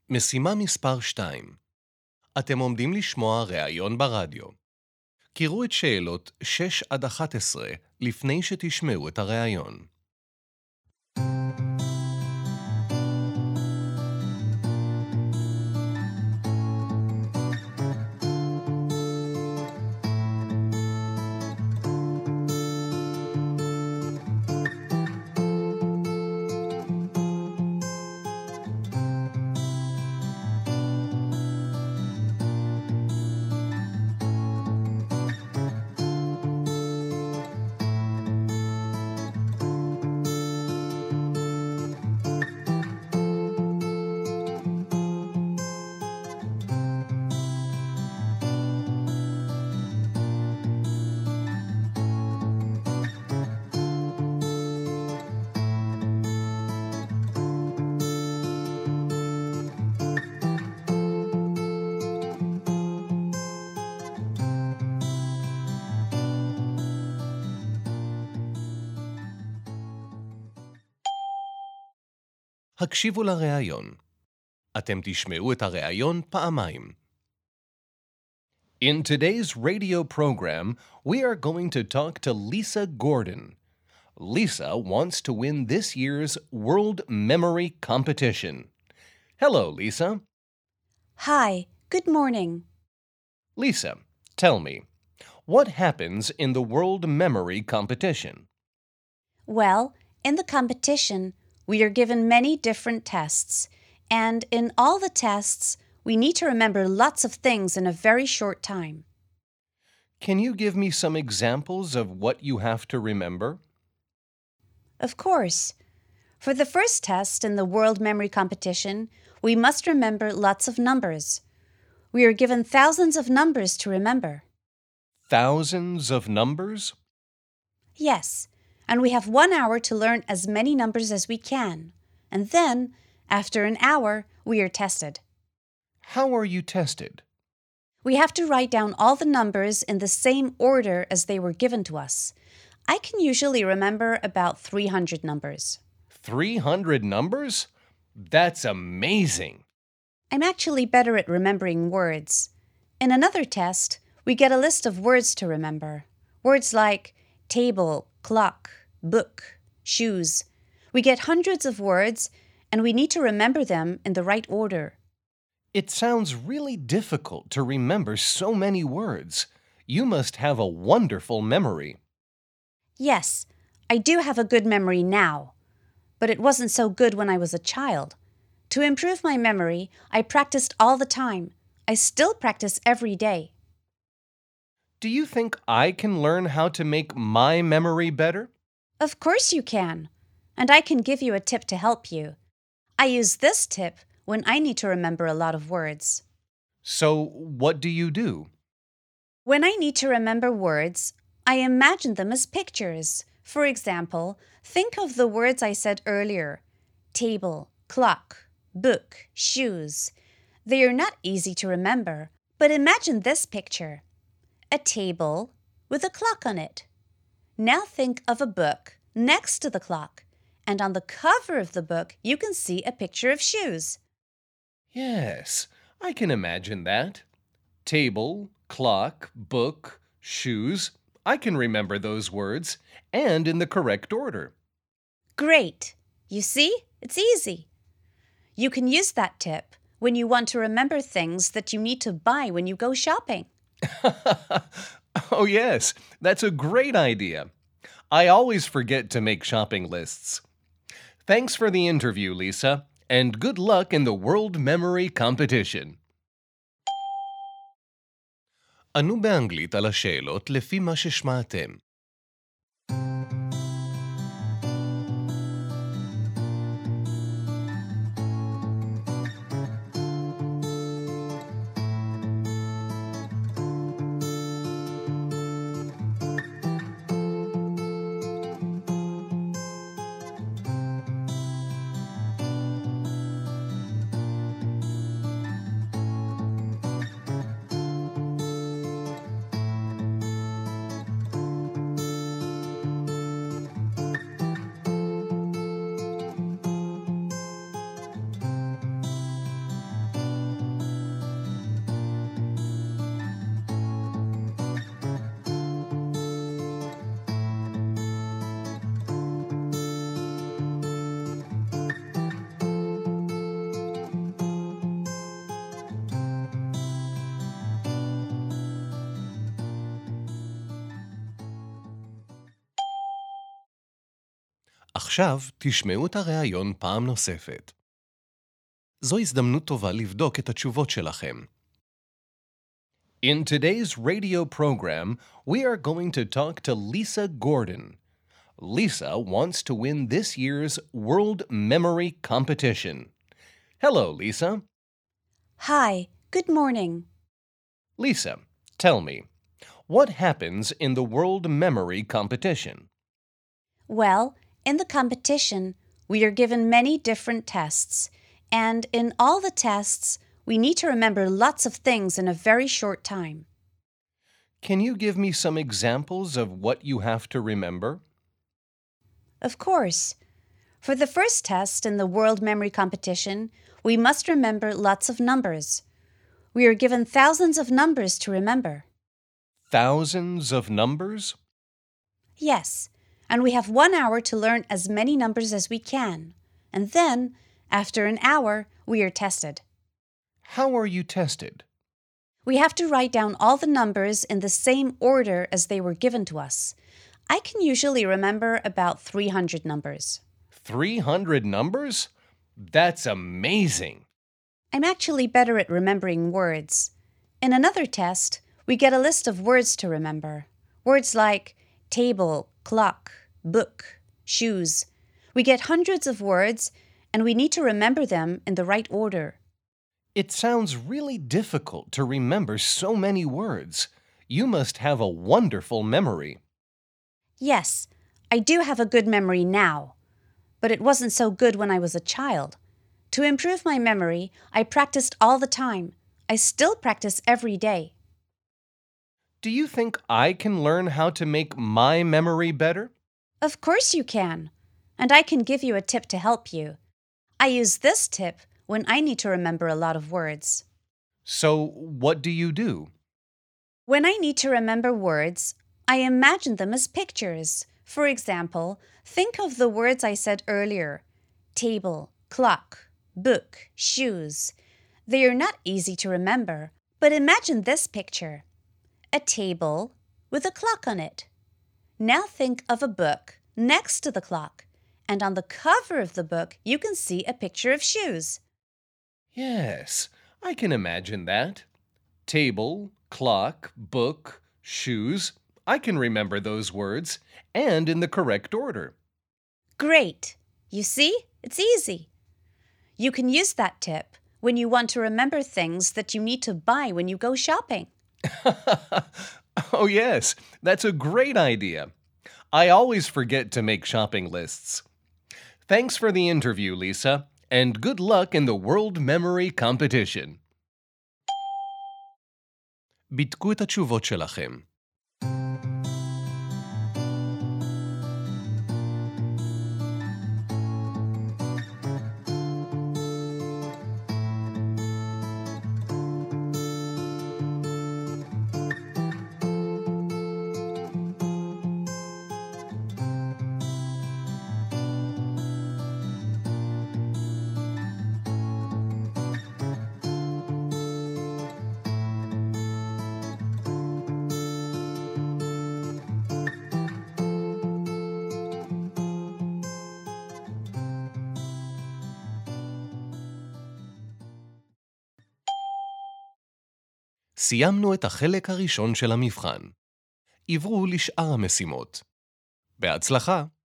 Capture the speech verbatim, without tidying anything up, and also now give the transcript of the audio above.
משימה מספר שתיים. אתם עומדים לשמוע ראיון ברדיו. קראו את שאלות שש עד אחת עשרה לפני שתשמעו את הראיון. הקשיבו לראיון. אתם תשמעו את הראיון פעמיים. In today's radio program, we are going to talk to Lisa Gordon. Lisa wants to win this year's World Memory Competition. Hello, Lisa. Hi, good morning. Lisa, tell me, what happens in the World Memory Competition? Well, in the competition, we are given many different tests, and in all the tests, we need to remember lots of things in a very short time. Can you give me some examples of what you have to remember? Of course. For the first test in the World Memory Competition, we must remember lots of numbers. We are given thousands of numbers to remember. Thousands of numbers? Yes, and we have one hour to learn as many numbers as we can. And then, after an hour, we are tested. How are you tested? We have to write down all the numbers in the same order as they were given to us. I can usually remember about three hundred numbers. three hundred numbers? That's amazing! I'm actually better at remembering words. In another test, we get a list of words to remember. Words like table, clock, book, shoes. We get hundreds of words, and we need to remember them in the right order. It sounds really difficult to remember so many words. You must have a wonderful memory. Yes, I do have a good memory now, but it wasn't so good when I was a child. To improve my memory, I practiced all the time. I still practice every day. Do you think I can learn how to make my memory better? Of course you can, and I can give you a tip to help you. I use this tip when I need to remember a lot of words. So, what do you do? When I need to remember words, I imagine them as pictures. For example, think of the words I said earlier: table, clock, book, shoes. They are not easy to remember, but imagine this picture: a table with a clock on it. Now think of a book next to the clock, and on the cover of the book you can see a picture of shoes. Yes, I can imagine that. Table, clock, book, shoes. I can remember those words, and in the correct order. Great! You see? It's easy. You can use that tip when you want to remember things that you need to buy when you go shopping. Oh yes, that's a great idea. I always forget to make shopping lists. Thanks for the interview, Lisa, and good luck in the World Memory Competition. ענו באנגלית על השאלות לפי מה ששמעתם. עכשיו תשמעו את הראיון פעם נוספת. זו הזדמנות טובה לבדוק את התשובות שלכם. In today's radio program, we are going to talk to Lisa Gordon. Lisa wants to win this year's World Memory Competition. Hello, Lisa. Hi, good morning. Lisa, tell me, what happens in the World Memory Competition? Well, in the competition, we are given many different tests, and in all the tests, we need to remember lots of things in a very short time. Can you give me some examples of what you have to remember? Of course. For the first test in the World Memory Competition, we must remember lots of numbers. We are given thousands of numbers to remember. Thousands of numbers? Yes, and we have one hour to learn as many numbers as we can. And then, after an hour, we are tested. How are you tested? We have to write down all the numbers in the same order as they were given to us. I can usually remember about three hundred numbers. three hundred numbers? That's amazing! I'm actually better at remembering words. In another test, we get a list of words to remember. Words like table, clock, book, shoes. We get hundreds of words, and we need to remember them in the right order. It sounds really difficult to remember so many words. You must have a wonderful memory. Yes, I do have a good memory now, but it wasn't so good when I was a child. To improve my memory, I practiced all the time. I still practice every day. Do you think I can learn how to make my memory better? Of course you can, and I can give you a tip to help you. I use this tip when I need to remember a lot of words. So, what do you do? When I need to remember words, I imagine them as pictures. For example, think of the words I said earlier: table, clock, book, shoes. They are not easy to remember, but imagine this picture: a table with a clock on it. Now think of a book next to the clock, and on the cover of the book you can see a picture of shoes. Yes, I can imagine that. Table, clock, book, shoes. I can remember those words, and in the correct order. Great! You see, it's easy. You can use that tip when you want to remember things that you need to buy when you go shopping. Oh, yes, that's a great idea. I always forget to make shopping lists. Thanks for the interview, Lisa, and good luck in the World Memory Competition. בדקו את התשובות שלכם. סיימנו את החלק הראשון של המבחן. עברו לשאר המשימות. בהצלחה!